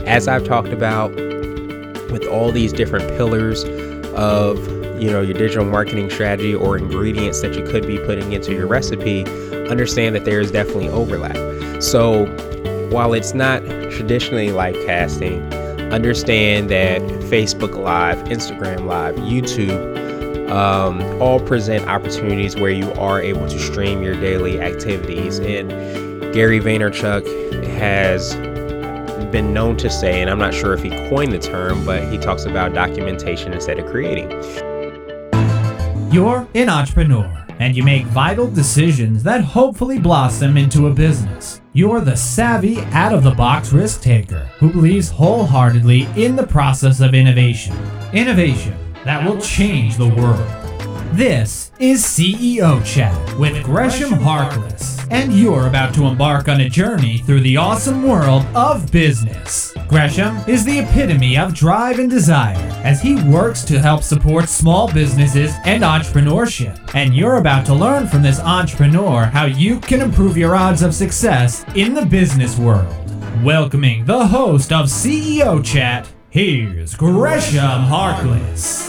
as I've talked about with all these different pillars of, your digital marketing strategy or ingredients that you could be putting into your recipe, understand that there is definitely overlap. So while it's not traditionally live casting, understand that Facebook Live, Instagram Live, YouTube, all present opportunities where you are able to stream your daily activities. And Gary Vaynerchuk has been known to say, and I'm not sure if he coined the term, but he talks about documentation instead of creating. You're an entrepreneur, and you make vital decisions that hopefully blossom into a business. You're the savvy, out-of-the-box risk taker who believes wholeheartedly in the process of innovation. Innovation that will change the world. This is CEO Chat with Gresham Harkless, and you're about to embark on a journey through the awesome world of business. Gresham is the epitome of drive and desire as he works to help support small businesses and entrepreneurship. And you're about to learn from this entrepreneur how you can improve your odds of success in the business world. Welcoming the host of CEO Chat, here's Gresham Harkless.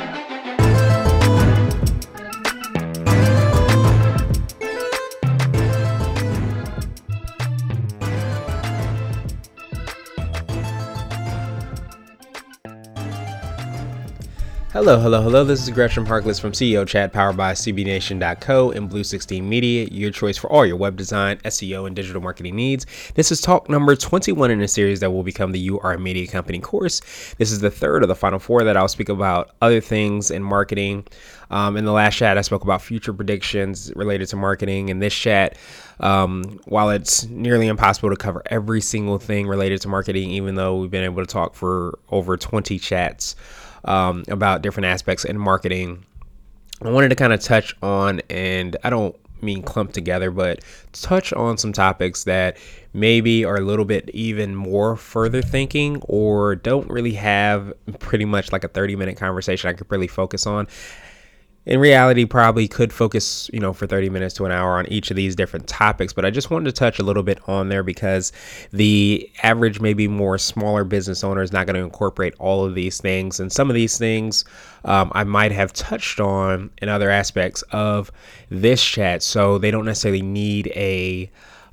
Hello. This is Gresham Harkless from CEO Chat, powered by CBNation.co and Blue 16 Media, your choice for all your web design, SEO, and digital marketing needs. This is talk number 21 in a series that will become the You Are a Media Company course. This is the third of the final four that I'll speak about other things in marketing. In the last chat, I spoke about future predictions related to marketing. In this chat, while it's nearly impossible to cover every single thing related to marketing, even though we've been able to talk for over 20 chats about different aspects in marketing, I wanted to kind of touch on, and I don't mean clump together, but touch on some topics that maybe are a little bit even more further thinking or don't really have pretty much like a 30-minute conversation I could really focus on. In reality, probably could focus, for 30 minutes to an hour on each of these different topics, but I just wanted to touch a little bit on there because the average, maybe more smaller business owner is not going to incorporate all of these things. And some of these things I might have touched on in other aspects of this chat. So they don't necessarily need a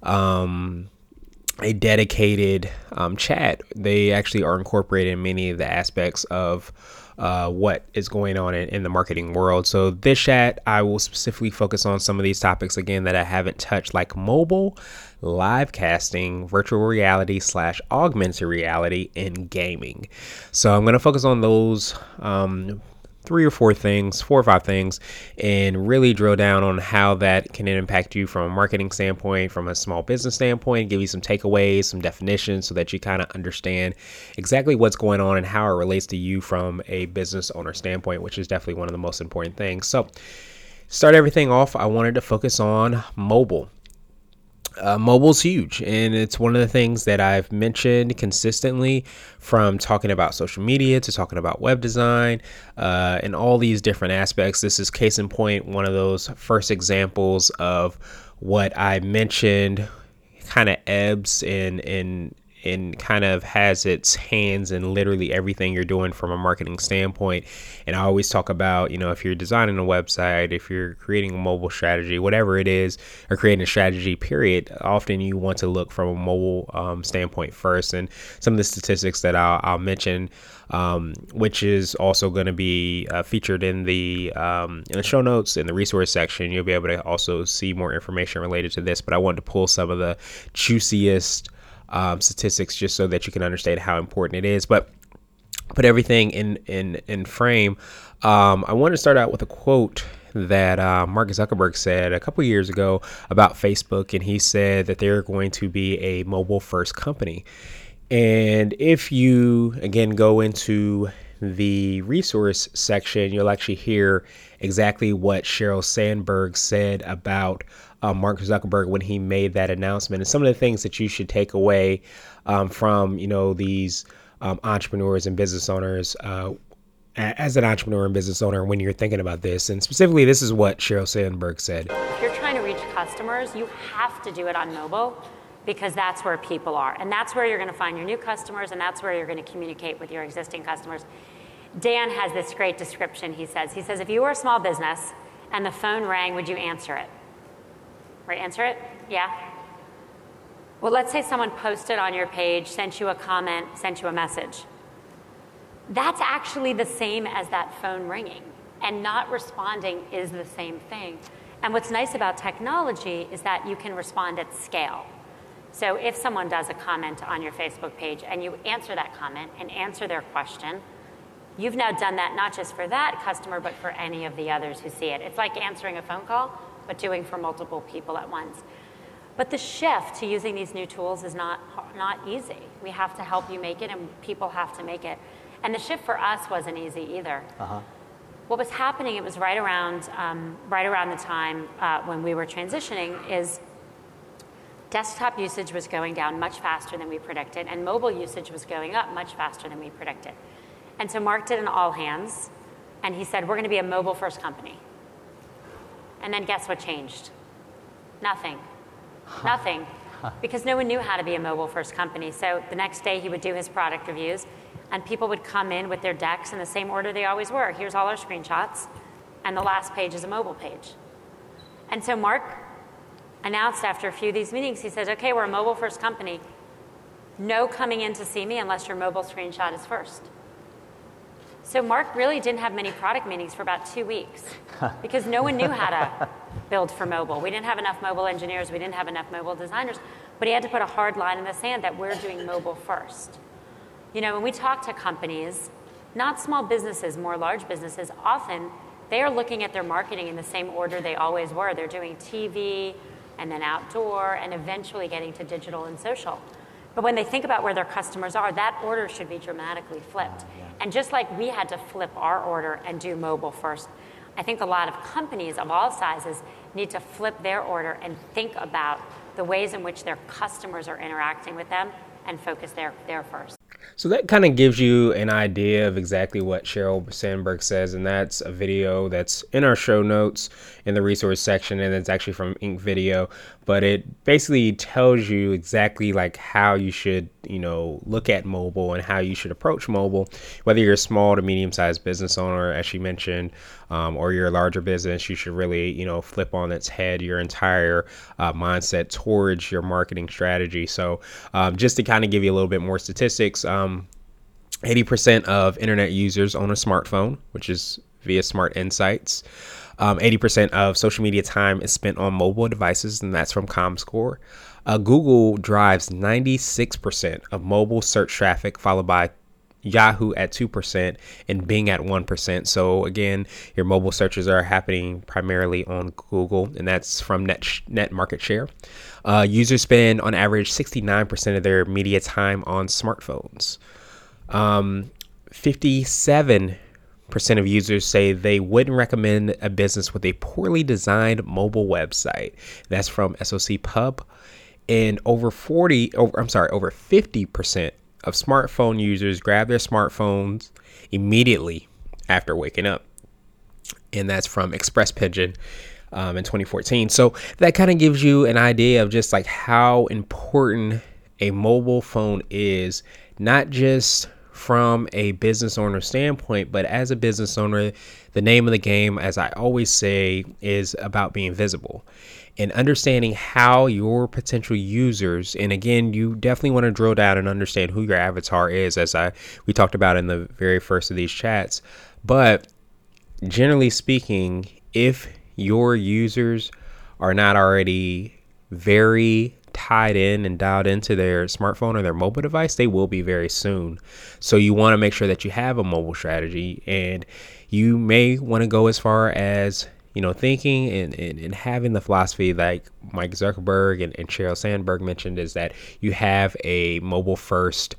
dedicated chat. They actually are incorporated in many of the aspects of what is going on in the marketing world. So this chat, I will specifically focus on some of these topics again that I haven't touched, like mobile, live casting, virtual reality / augmented reality, and gaming. So I'm going to focus on those 4 or 5 things, and really drill down on how that can impact you from a marketing standpoint, from a small business standpoint, give you some takeaways, some definitions so that you kind of understand exactly what's going on and how it relates to you from a business owner standpoint, which is definitely one of the most important things. So start everything off, I wanted to focus on mobile. Mobile's huge, and it's one of the things that I've mentioned consistently, from talking about social media to talking about web design and all these different aspects. This is case in point, one of those first examples of what I mentioned kind of ebbs and kind of has its hands in literally everything you're doing from a marketing standpoint. And I always talk about, if you're designing a website, if you're creating a mobile strategy, whatever it is, or creating a strategy period, often you want to look from a mobile standpoint first. And some of the statistics that I'll mention, which is also going to be featured in the show notes in the resource section. You'll be able to also see more information related to this, but I wanted to pull some of the juiciest statistics just so that you can understand how important it is. But put everything in frame. I want to start out with a quote that Mark Zuckerberg said a couple years ago about Facebook, and he said that they're going to be a mobile first company. And if you again go into the resource section, you'll actually hear exactly what Sheryl Sandberg said about Mark Zuckerberg when he made that announcement, and some of the things that you should take away from these entrepreneurs and business owners as an entrepreneur and business owner when you're thinking about this. And specifically, this is what Sheryl Sandberg said. If you're trying to reach customers, you have to do it on mobile because that's where people are. And that's where you're going to find your new customers, and that's where you're going to communicate with your existing customers. Dan has this great description, he says, if you were a small business and the phone rang, would you answer it? Right, answer it? Yeah? Well, let's say someone posted on your page, sent you a comment, sent you a message. That's actually the same as that phone ringing, and not responding is the same thing. And what's nice about technology is that you can respond at scale. So if someone does a comment on your Facebook page and you answer that comment and answer their question, you've now done that not just for that customer, but for any of the others who see it. It's like answering a phone call, but doing for multiple people at once. But the shift to using these new tools is not easy. We have to help you make it, and people have to make it. And the shift for us wasn't easy either. What was happening, it was right around the time when we were transitioning, is desktop usage was going down much faster than we predicted, and mobile usage was going up much faster than we predicted. And so Mark did an all hands, and he said, we're going to be a mobile first company. And then guess what changed? Nothing. Nothing. Because no one knew how to be a mobile first company. So the next day he would do his product reviews, and people would come in with their decks in the same order they always were. Here's all our screenshots, and the last page is a mobile page. And so Mark announced after a few of these meetings, he says, okay, we're a mobile first company. No coming in to see me unless your mobile screenshot is first. So Mark really didn't have many product meetings for about 2 weeks because no one knew how to build for mobile. We didn't have enough mobile engineers. We didn't have enough mobile designers. But he had to put a hard line in the sand that we're doing mobile first. You know, when we talk to companies, not small businesses, more large businesses, often they are looking at their marketing in the same order they always were. They're doing TV and then outdoor and eventually getting to digital and social. But when they think about where their customers are, that order should be dramatically flipped. And just like we had to flip our order and do mobile first, I think a lot of companies of all sizes need to flip their order and think about the ways in which their customers are interacting with them and focus there first. So that kind of gives you an idea of exactly what Sheryl Sandberg says, and that's a video that's in our show notes in the resource section, and it's actually from Ink Video, but it basically tells you exactly like how you should, look at mobile and how you should approach mobile, whether you're a small to medium-sized business owner, as she mentioned, or you're a larger business. You should really, flip on its head your entire mindset towards your marketing strategy. So just to kind of give you a little bit more statistics, 80% of internet users own a smartphone, which is via Smart Insights. 80% of social media time is spent on mobile devices, and that's from ComScore. Google drives 96% of mobile search traffic, followed by Yahoo at 2% and Bing at 1%. So again, your mobile searches are happening primarily on Google, and that's from net market share. Users spend on average 69% of their media time on smartphones. 57% of users say they wouldn't recommend a business with a poorly designed mobile website. That's from SOC Pub. And over 50% of smartphone users grab their smartphones immediately after waking up. And that's from Express Pigeon in 2014. So that kind of gives you an idea of just like how important a mobile phone is, not just from a business owner standpoint, but as a business owner, the name of the game, as I always say, is about being visible and understanding how your potential users, and again, you definitely want to drill down and understand who your avatar is, as we talked about in the very first of these chats. But generally speaking, if your users are not already very tied in and dialed into their smartphone or their mobile device, they will be very soon. So you want to make sure that you have a mobile strategy, and you may want to go as far as, thinking and having the philosophy like Mike Zuckerberg and Sheryl Sandberg mentioned, is that you have a mobile first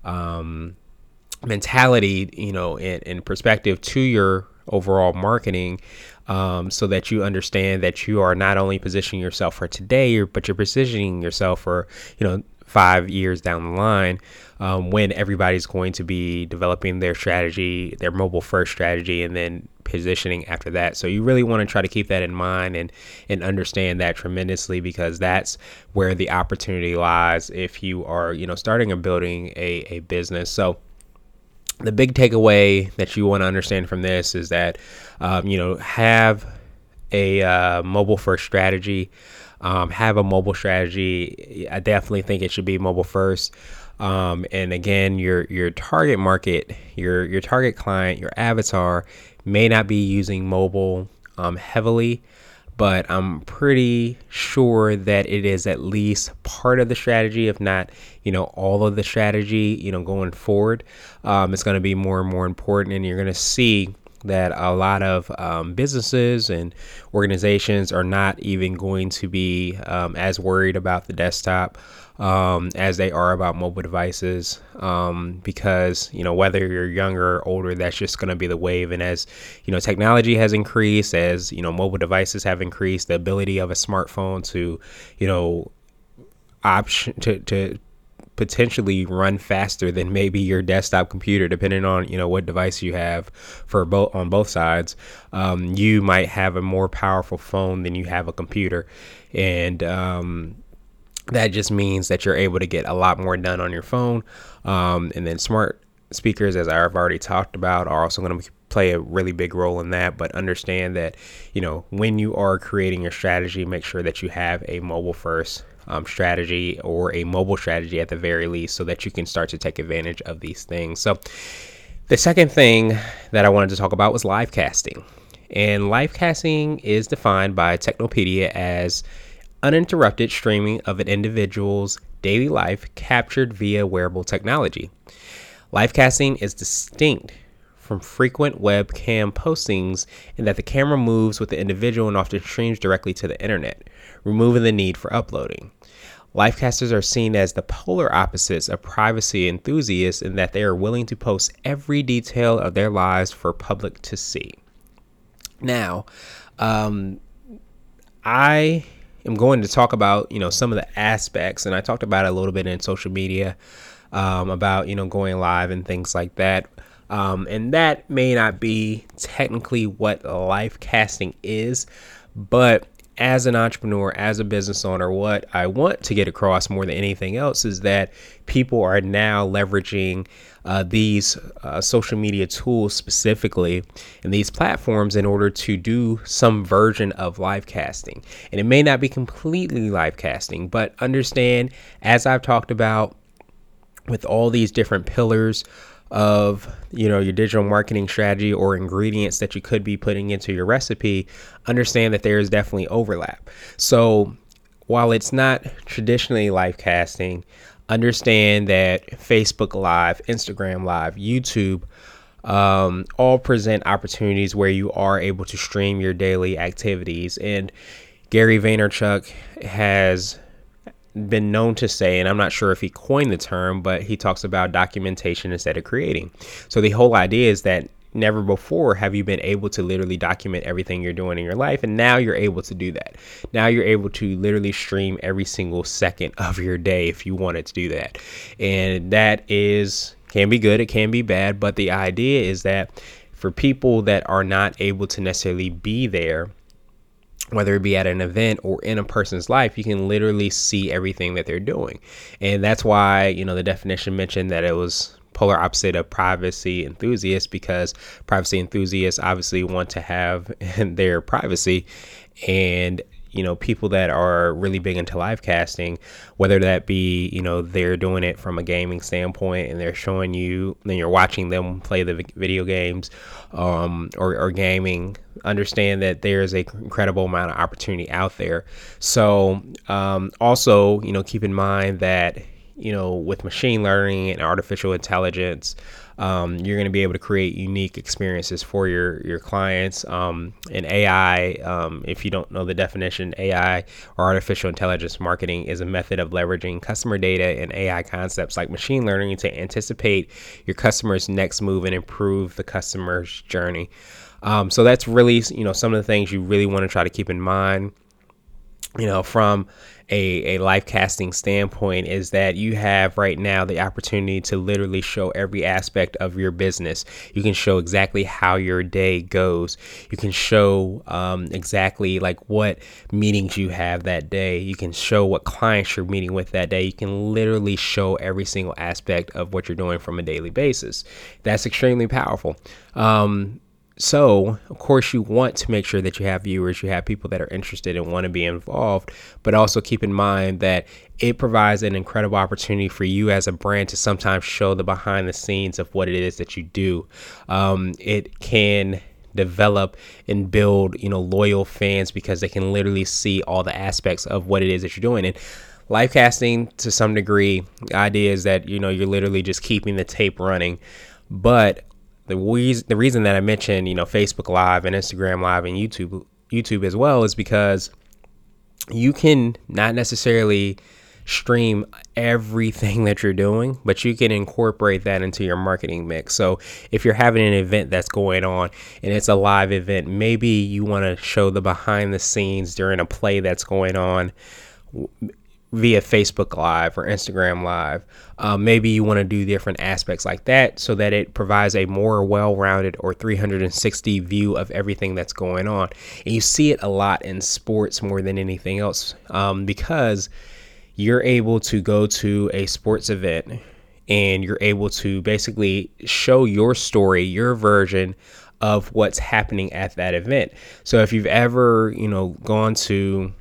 mentality, in perspective to your overall marketing, so that you understand that you are not only positioning yourself for today, but you're positioning yourself for, 5 years down the line, when everybody's going to be developing their strategy, their mobile first strategy, and then positioning after that. So you really want to try to keep that in mind and understand that tremendously, because that's where the opportunity lies if you are, starting or building a business. So the big takeaway that you want to understand from this is that, have a mobile first strategy. Have a mobile strategy. I definitely think it should be mobile first. And again, your target market, your target client, your avatar may not be using mobile heavily, but I'm pretty sure that it is at least part of the strategy, if not, all of the strategy, going forward. It's going to be more and more important, and you're going to see that a lot of businesses and organizations are not even going to be as worried about the desktop as they are about mobile devices, because, whether you're younger or older, that's just going to be the wave. And as, technology has increased, as, mobile devices have increased, the ability of a smartphone to, to potentially run faster than maybe your desktop computer, depending on what device you have on both sides. You might have a more powerful phone than you have a computer, and that just means that you're able to get a lot more done on your phone. And then smart speakers, as I've already talked about, are also going to play a really big role in that. But understand that when you are creating your strategy, make sure that you have a mobile first strategy, or a mobile strategy at the very least, so that you can start to take advantage of these things. So the second thing that I wanted to talk about was live casting. And live casting is defined by Technopedia as uninterrupted streaming of an individual's daily life captured via wearable technology. Live casting is distinct from frequent webcam postings in that the camera moves with the individual and often streams directly to the internet, removing the need for uploading. Livecasters are seen as the polar opposites of privacy enthusiasts in that they are willing to post every detail of their lives for public to see. Now, I am going to talk about, some of the aspects, and I talked about it a little bit in social media, about, going live and things like that. And that may not be technically what live casting is, but as an entrepreneur, as a business owner, what I want to get across more than anything else is that people are now leveraging these social media tools specifically, and these platforms, in order to do some version of live casting. And it may not be completely live casting, but understand, as I've talked about with all these different pillars of your digital marketing strategy or ingredients that you could be putting into your recipe, understand that there is definitely overlap. So while it's not traditionally live casting, understand that Facebook Live, Instagram Live, YouTube all present opportunities where you are able to stream your daily activities. And Gary Vaynerchuk has been known to say, and I'm not sure if he coined the term, but he talks about documentation instead of creating. So the whole idea is that never before have you been able to literally document everything you're doing in your life, and now you're able to do that. Now you're able to literally stream every single second of your day if you wanted to do that. And that can be good, it can be bad, but the idea is that for people that are not able to necessarily be there, whether it be at an event or in a person's life, you can literally see everything that they're doing. And that's why, the definition mentioned that it was polar opposite of privacy enthusiasts, because privacy enthusiasts obviously want to have their privacy. And people that are really big into live casting, whether that be, they're doing it from a gaming standpoint and they're showing you, then you're watching them play the video games, or gaming, understand that there's a incredible amount of opportunity out there. So, also, keep in mind that, with machine learning and artificial intelligence, you're going to be able to create unique experiences for your clients. And AI, if you don't know the definition, AI, or artificial intelligence marketing, is a method of leveraging customer data and AI concepts like machine learning to anticipate your customer's next move and improve the customer's journey. So that's really, some of the things you really want to try to keep in mind. from a live casting standpoint, is that you have right now the opportunity to literally show every aspect of your business. You can show exactly how your day goes. You can show exactly like what meetings you have that day. You can show what clients you're meeting with that day. You can literally show every single aspect of what you're doing from a daily basis. That's extremely powerful. So, of course, you want to make sure that you have viewers, you have people that are interested and want to be involved, but also keep in mind that it provides an incredible opportunity for you as a brand to sometimes show the behind the scenes of what it is that you do. It can develop and build, loyal fans because they can literally see all the aspects of what it is that you're doing. And live casting, to some degree, the idea is that, you're literally just keeping the tape running. But the reason that I mentioned, Facebook Live and Instagram Live and YouTube as well is because you can not necessarily stream everything that you're doing, but you can incorporate that into your marketing mix. So if you're having an event that's going on and it's a live event, maybe you want to show the behind the scenes during a play that's going on via Facebook Live or Instagram Live. Maybe you want to do different aspects like that so that it provides a more well-rounded or 360 view of everything that's going on. And you see it a lot in sports more than anything else, because you're able to go to a sports event and you're able to basically show your story, your version of what's happening at that event. So if you've ever, gone to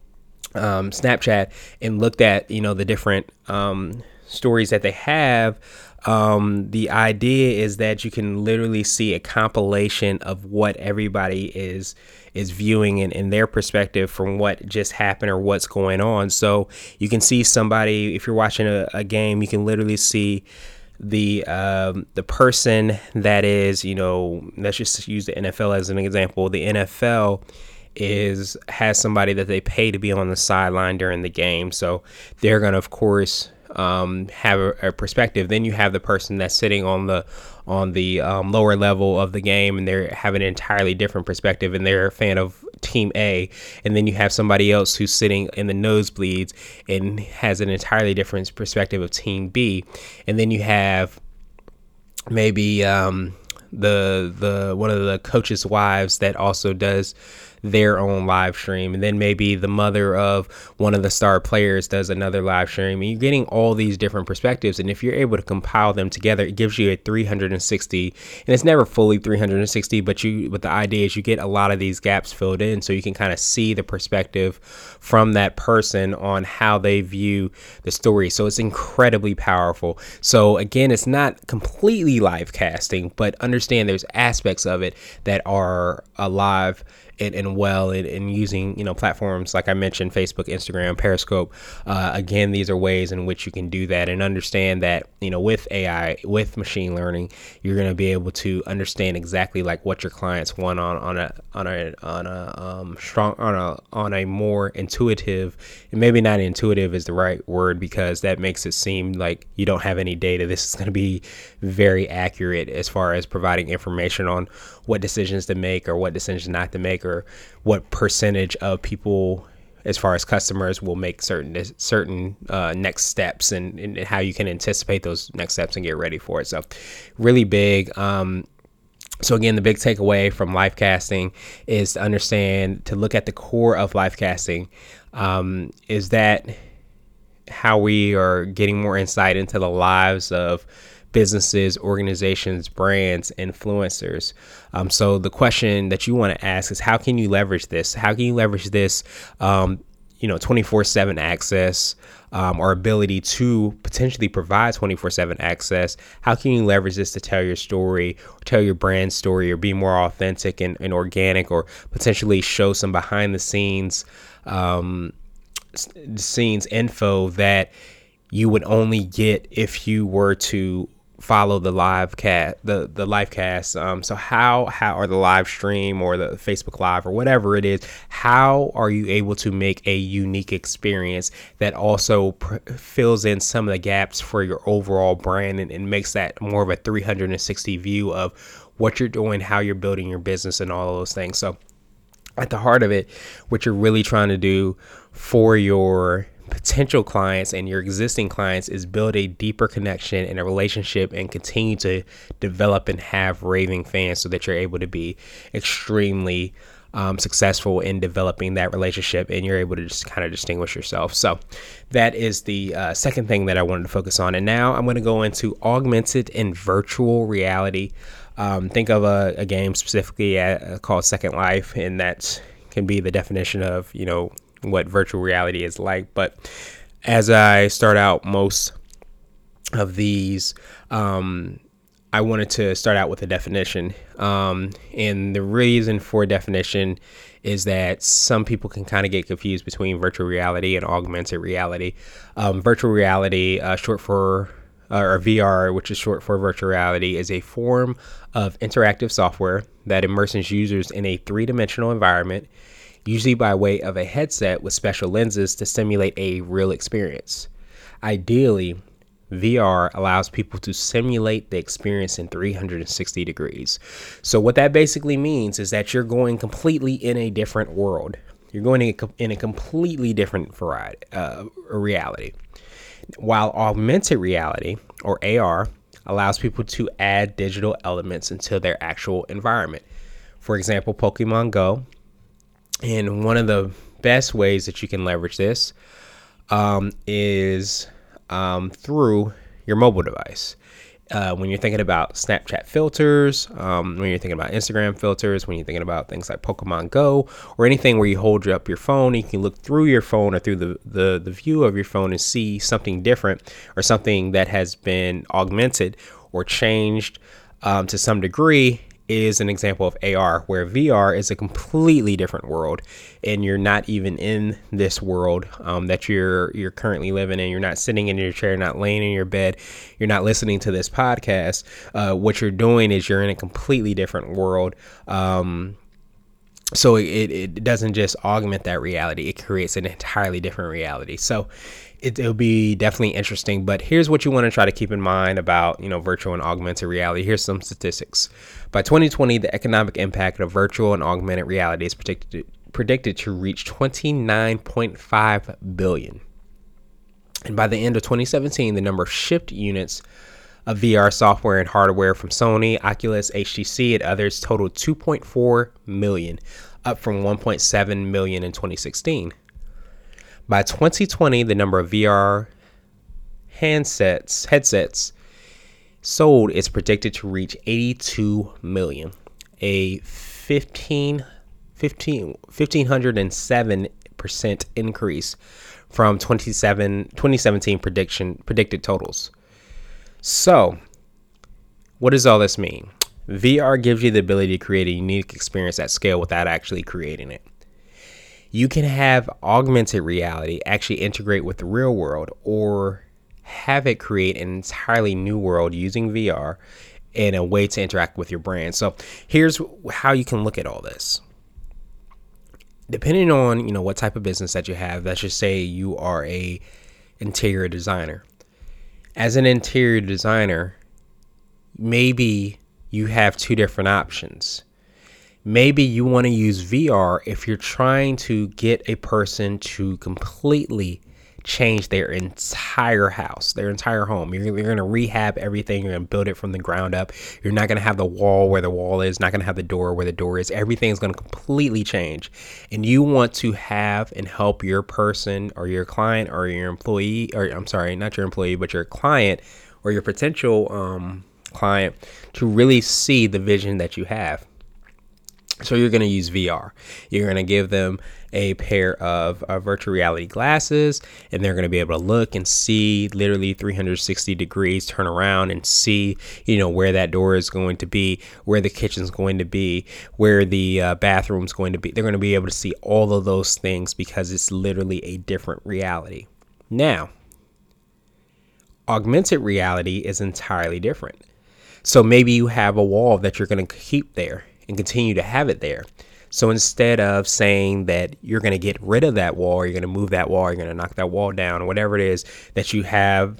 Snapchat and looked at the different stories that they have, the idea is that you can literally see a compilation of what everybody is viewing in their perspective from what just happened or what's going on. So you can see somebody, if you're watching a game, you can literally see the person that is, let's just use the NFL as an example. The NFL has somebody that they pay to be on the sideline during the game, so they're gonna, of course, have a perspective. Then you have the person that's sitting on the lower level of the game, and they have an entirely different perspective, and they're a fan of Team A. And then you have somebody else who's sitting in the nosebleeds and has an entirely different perspective of Team B. And then you have maybe the one of the coaches' wives that also does their own live stream, and then maybe the mother of one of the star players does another live stream, and you're getting all these different perspectives. And if you're able to compile them together, it gives you a 360, and it's never fully 360, but the idea is you get a lot of these gaps filled in, so you can kind of see the perspective from that person on how they view the story. So it's incredibly powerful. So again, it's not completely live casting, but understand there's aspects of it that are alive and well in using platforms like I mentioned, Facebook, Instagram, Periscope. Again, these are ways in which you can do that, and understand that with AI, with machine learning, you're going to be able to understand exactly like what your clients want on a more intuitive, and maybe not intuitive is the right word, because that makes it seem like you don't have any data. This is going to be very accurate as far as providing information on what decisions to make or what decisions not to make, or what percentage of people, as far as customers, will make certain next steps, and how you can anticipate those next steps and get ready for it. So really big. So again, the big takeaway from live casting is to understand, to look at the core of live casting, is that how we are getting more insight into the lives of businesses, organizations, brands, influencers. So the question that you want to ask is, how can you leverage this? How can you leverage this, 24/7 access, or ability to potentially provide 24/7 access? How can you leverage this to tell your story, or tell your brand story, or be more authentic and organic, or potentially show some behind the scenes info that you would only get if you were to follow the live cast, the live cast. So how or the live stream or the Facebook Live or whatever it is, how are you able to make a unique experience that also fills in some of the gaps for your overall brand, and makes that more of a 360 view of what you're doing, how you're building your business, and all of those things. So at the heart of it, what you're really trying to do for your potential clients and your existing clients is build a deeper connection and a relationship and continue to develop and have raving fans so that you're able to be extremely successful in developing that relationship, and you're able to just kind of distinguish yourself. So that is the second thing that I wanted to focus on. And now I'm going to go into augmented and virtual reality. Think of a game specifically called Second Life, and that can be the definition of, what virtual reality is like. But as I start out most of these, I wanted to start out with a definition. And the reason for definition is that some people can kind of get confused between virtual reality and augmented reality. Virtual reality, short for or VR, which is short for virtual reality, is a form of interactive software that immerses users in a three-dimensional environment, usually by way of a headset with special lenses to simulate a real experience. Ideally, VR allows people to simulate the experience in 360 degrees. So what that basically means is that you're going completely in a different world. You're going in a completely different reality. While augmented reality, or AR, allows people to add digital elements into their actual environment. For example, Pokemon Go. And one of the best ways that you can leverage this is through your mobile device. When you're thinking about Snapchat filters, when you're thinking about Instagram filters, when you're thinking about things like Pokemon Go, or anything where you hold up your phone, you can look through your phone or through the view of your phone and see something different or something that has been augmented or changed to some degree, is an example of AR, where VR is a completely different world, and you're not even in this world that you're currently living in. You're not sitting in your chair, not laying in your bed. You're not listening to this podcast. What you're doing is you're in a completely different world. So it doesn't just augment that reality. It creates an entirely different reality. So it'll be definitely interesting. But here's what you want to try to keep in mind about, virtual and augmented reality. Here's some statistics. By 2020, the economic impact of virtual and augmented reality is predicted to reach $29.5 billion. And by the end of 2017, the number of shipped units of VR software and hardware from Sony, Oculus, HTC, and others totaled 2.4 million, up from 1.7 million in 2016. By 2020, the number of VR headsets sold is predicted to reach 82 million, a 1,507% increase from 2017 predicted totals. So, what does all this mean? VR gives you the ability to create a unique experience at scale without actually creating it. You can have augmented reality actually integrate with the real world, or have it create an entirely new world using VR in a way to interact with your brand. So here's how you can look at all this. Depending on, what type of business that you have, let's just say you are a interior designer. As an interior designer, maybe you have two different options. Maybe you want to use VR if you're trying to get a person to completely change their entire house, their entire home. You're going to rehab everything. You're going to build it from the ground up. You're not going to have the wall where the wall is, not going to have the door where the door is. Everything is going to completely change. And you want to have and help your person or your client or your employee, or I'm sorry, not your employee, but your client or your potential client to really see the vision that you have. So you're going to use VR. You're going to give them a pair of virtual reality glasses, and they're going to be able to look and see literally 360 degrees, turn around and see, where that door is going to be, where the kitchen's going to be, where the bathroom's going to be. They're going to be able to see all of those things because it's literally a different reality. Now, augmented reality is entirely different. So maybe you have a wall that you're going to keep there and continue to have it there. So instead of saying that you're going to get rid of that wall, or you're going to move that wall, or you're going to knock that wall down, or whatever it is that you have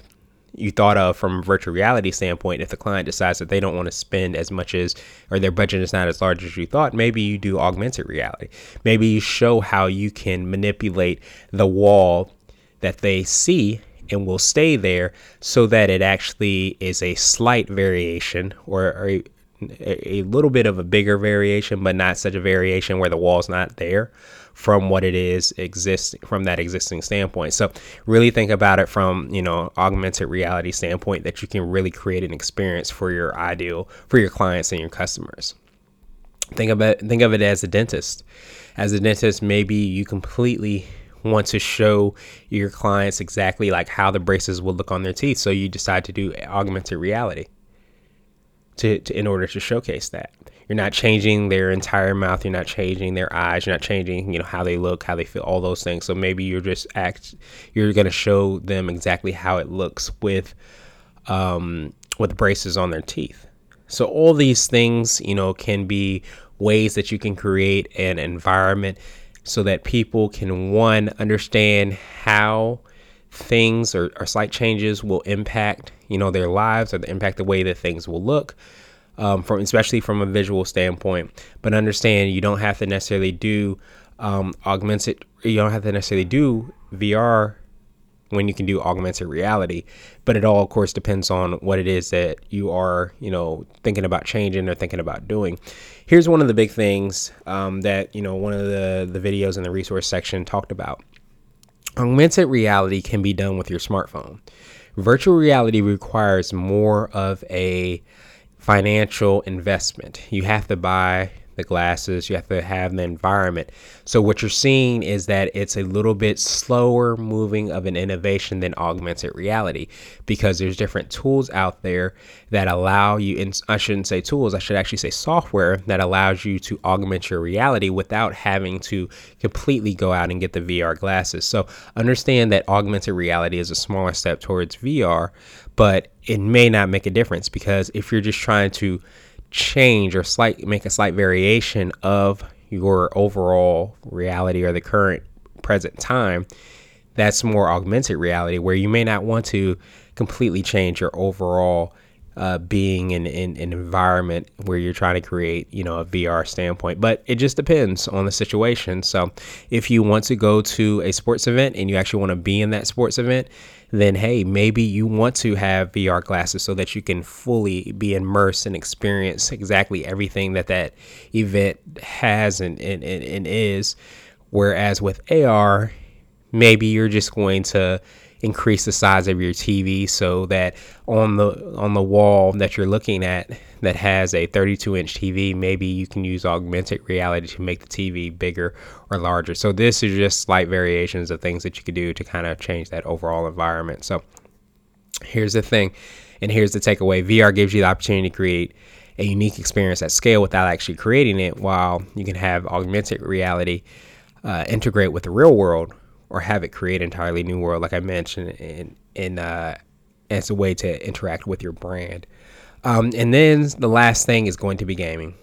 you thought of from a virtual reality standpoint. If the client decides that they don't want to spend as much as, or their budget is not as large as you thought, maybe you do augmented reality. Maybe you show how you can manipulate the wall that they see and will stay there so that it actually is a slight variation or a little bit of a bigger variation, but not such a variation where the wall's not there from what it is from that existing standpoint. So really think about it from, augmented reality standpoint, that you can really create an experience for your clients and your customers. Think of it as a dentist. As a dentist, maybe you completely want to show your clients exactly like how the braces will look on their teeth. So you decide to do augmented reality in order to showcase that. You're not changing their entire mouth. You're not changing their eyes. You're not changing, how they look, how they feel, all those things. So maybe you're going to show them exactly how it looks with braces on their teeth. So all these things, can be ways that you can create an environment so that people can, one, understand how things or slight changes will impact, their lives, or impact the way that things will look, especially from a visual standpoint. But understand you don't have to necessarily do you don't have to necessarily do VR when you can do augmented reality. But it all, of course, depends on what it is that you are, thinking about changing or thinking about doing. Here's one of the big things that, one of the videos in the resource section talked about. Augmented reality can be done with your smartphone. Virtual reality requires more of a financial investment. You have to buy the glasses, you have to have the environment. So what you're seeing is that it's a little bit slower moving of an innovation than augmented reality, because there's different tools out there that allow you, and I shouldn't say tools, I should actually say software that allows you to augment your reality without having to completely go out and get the VR glasses. So understand that augmented reality is a smaller step towards VR, but it may not make a difference, because if you're just trying to change or make a slight variation of your overall reality or the current present time, that's more augmented reality, where you may not want to completely change your overall being in an environment where you're trying to create, a VR standpoint. But it just depends on the situation. So if you want to go to a sports event and you actually want to be in that sports event, then hey, maybe you want to have VR glasses so that you can fully be immersed and experience exactly everything that event has and is. Whereas with AR, maybe you're just going to increase the size of your TV so that on the wall that you're looking at that has a 32-inch TV, maybe you can use augmented reality to make the TV bigger or larger. So this is just slight variations of things that you could do to kind of change that overall environment. So here's the thing, and here's the takeaway. VR gives you the opportunity to create a unique experience at scale without actually creating it, while you can have augmented reality integrate with the real world, or have it create an entirely new world, like I mentioned, in as a way to interact with your brand. And then the last thing is going to be gaming.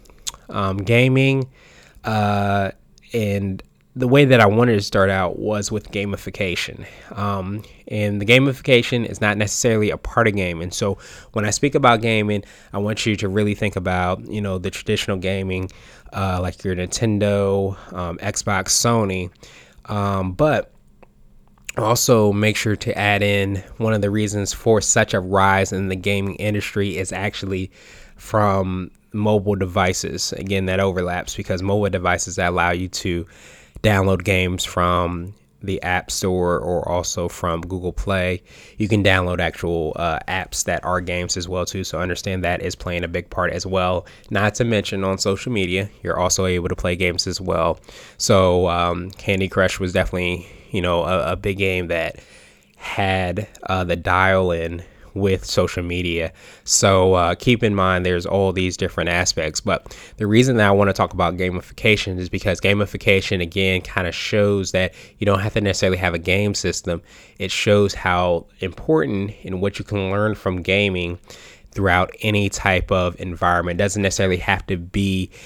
And the way that I wanted to start out was with gamification. And the gamification is not necessarily a part of gaming. So when I speak about gaming, I want you to really think about, the traditional gaming, like your Nintendo, Xbox, Sony. But also make sure to add in one of the reasons for such a rise in the gaming industry is actually from mobile devices. Again, that overlaps, because mobile devices that allow you to download games from the App Store or also from Google Play. You can download actual apps that are games as well too. So understand that is playing a big part as well. Not to mention on social media, you're also able to play games as well. So Candy Crush was definitely, a big game that had the dial in with social media. So keep in mind there's all these different aspects. But the reason that I want to talk about gamification is because gamification, again, kind of shows that you don't have to necessarily have a game system. It shows how important and what you can learn from gaming throughout any type of environment. It doesn't necessarily have to be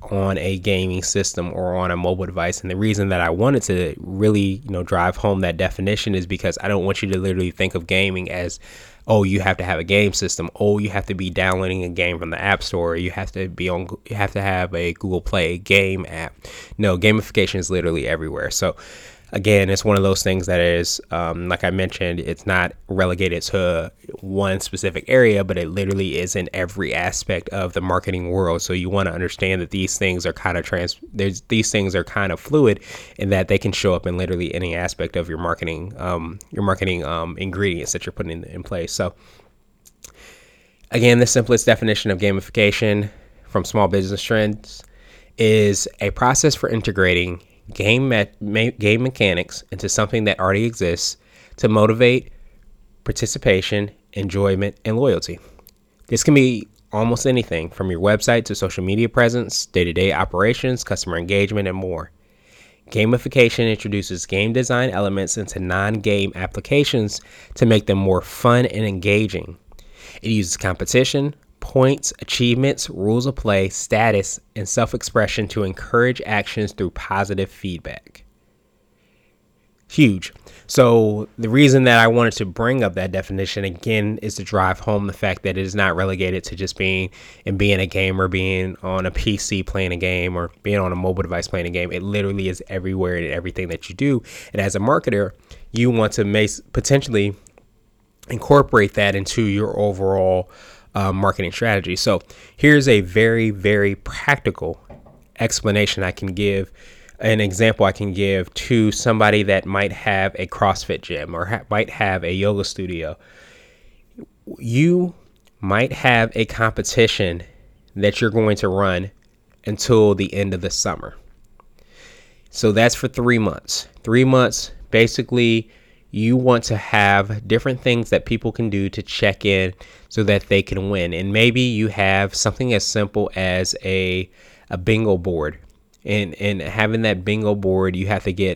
on a gaming system or on a mobile device. And the reason that I wanted to really, drive home that definition is because I don't want you to literally think of gaming as, oh, you have to have a game system. Oh, you have to be downloading a game from the App Store. You have to have a Google Play game app. No, gamification is literally everywhere. So again, it's one of those things that is, like I mentioned, it's not relegated to one specific area, but it literally is in every aspect of the marketing world. So you want to understand that these things are kind of these things are kind of fluid, in that they can show up in literally any aspect of your marketing ingredients that you're putting in place. So again, the simplest definition of gamification from Small Business Trends is a process for integrating game mechanics into something that already exists to motivate participation, enjoyment, and loyalty. This can be almost anything from your website to social media presence, day-to-day operations, customer engagement, and more. Gamification introduces game design elements into non-game applications to make them more fun and engaging. It uses competition, points, achievements, rules of play, status, and self-expression to encourage actions through positive feedback. Huge. So the reason that I wanted to bring up that definition again is to drive home the fact that it is not relegated to just being a gamer, being on a PC playing a game, or being on a mobile device playing a game. It literally is everywhere in everything that you do. And as a marketer, you want to potentially incorporate that into your overall marketing strategy. So here's a very, very practical explanation I can give, an example I can give to somebody that might have a CrossFit gym or might have a yoga studio. You might have a competition that you're going to run until the end of the summer. So that's for 3 months. 3 months, basically, you want to have different things that people can do to check in so that they can win. And maybe you have something as simple as a bingo board. And having that bingo board, you have to get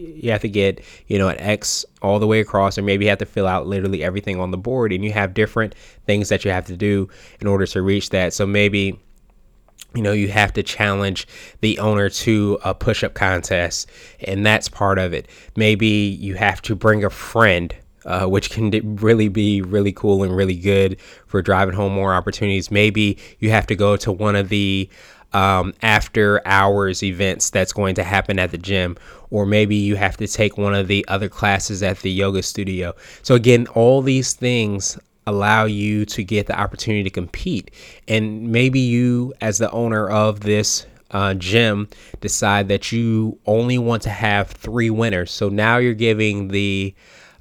an X all the way across, or maybe you have to fill out literally everything on the board, and you have different things that you have to do in order to reach that. So maybe you have to challenge the owner to a push-up contest, and that's part of it. Maybe you have to bring a friend, which can really be really cool and really good for driving home more opportunities. Maybe you have to go to one of the after hours events that's going to happen at the gym, or maybe you have to take one of the other classes at the yoga studio. So again, all these things allow you to get the opportunity to compete. And maybe you, as the owner of this gym, decide that you only want to have 3 winners. So now you're giving the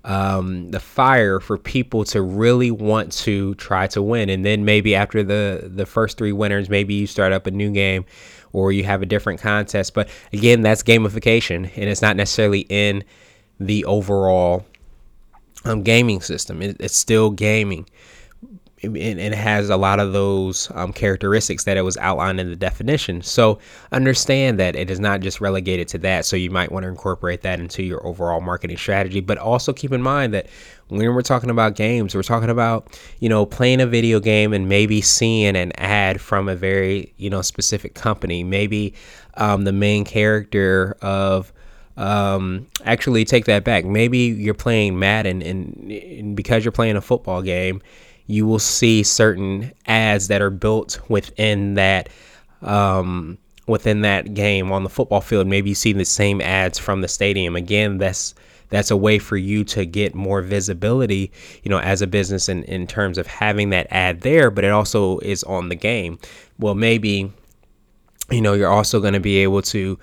fire for people to really want to try to win. And then maybe after the first 3 winners, maybe you start up a new game, or you have a different contest. But again, that's gamification, and it's not necessarily in the overall gaming system. It's still gaming, and it has a lot of those characteristics that it was outlined in the definition. So understand that it is not just relegated to that. So you might want to incorporate that into your overall marketing strategy, but also keep in mind that when we're talking about games, we're talking about, playing a video game and maybe seeing an ad from a very, specific company. Maybe the main character of actually take that back. Maybe you're playing Madden, and because you're playing a football game, you will see certain ads that are built within that game on the football field. Maybe you see the same ads from the stadium. Again, that's a way for you to get more visibility, as a business in terms of having that ad there, but it also is on the game. Well, maybe, you're also going to be able to,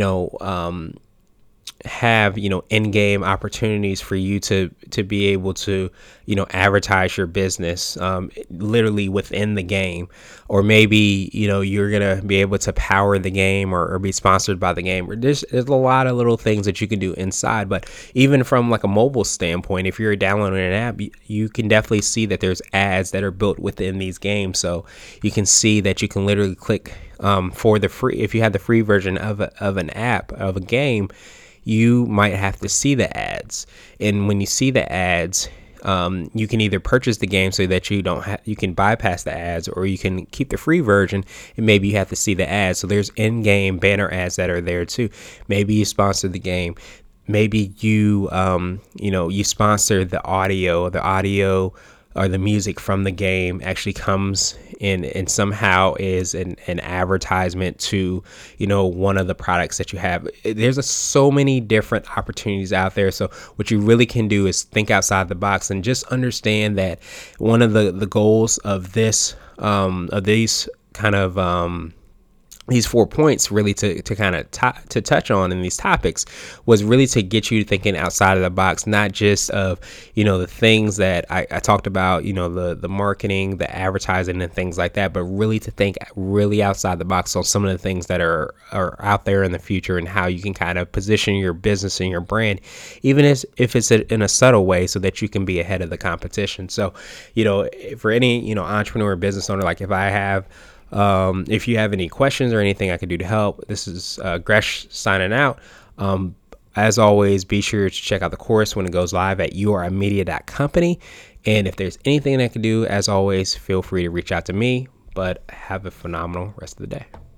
have in-game opportunities for you to be able to advertise your business literally within the game, or maybe you're gonna be able to power the game or be sponsored by the game. There's a lot of little things that you can do inside. But even from like a mobile standpoint, if you're downloading an app, you can definitely see that there's ads that are built within these games. So you can see that you can literally click for the free, if you have the free version of an app of a game, you might have to see the ads. And when you see the ads, You can either purchase the game so that you can bypass the ads, or you can keep the free version and maybe you have to see the ads. So there's in-game banner ads that are there too. Maybe you sponsor the game. Maybe you you sponsor the audio or the music from the game actually comes in and somehow is an advertisement to, one of the products that you have. There's so many different opportunities out there. So what you really can do is think outside the box and just understand that one of the goals of this, of these kind of, these 4 points really to kind of to touch on in these topics was really to get you thinking outside of the box, not just of, the things that I talked about, the marketing, the advertising and things like that, but really to think really outside the box on some of the things that are out there in the future and how you can kind of position your business and your brand, even if it's in a subtle way, so that you can be ahead of the competition. So, for any, entrepreneur, business owner, like if you have any questions or anything I could do to help, this is Gresh signing out. As always, be sure to check out the course when it goes live at youramedia.company. And if there's anything I can do, as always, feel free to reach out to me. But have a phenomenal rest of the day.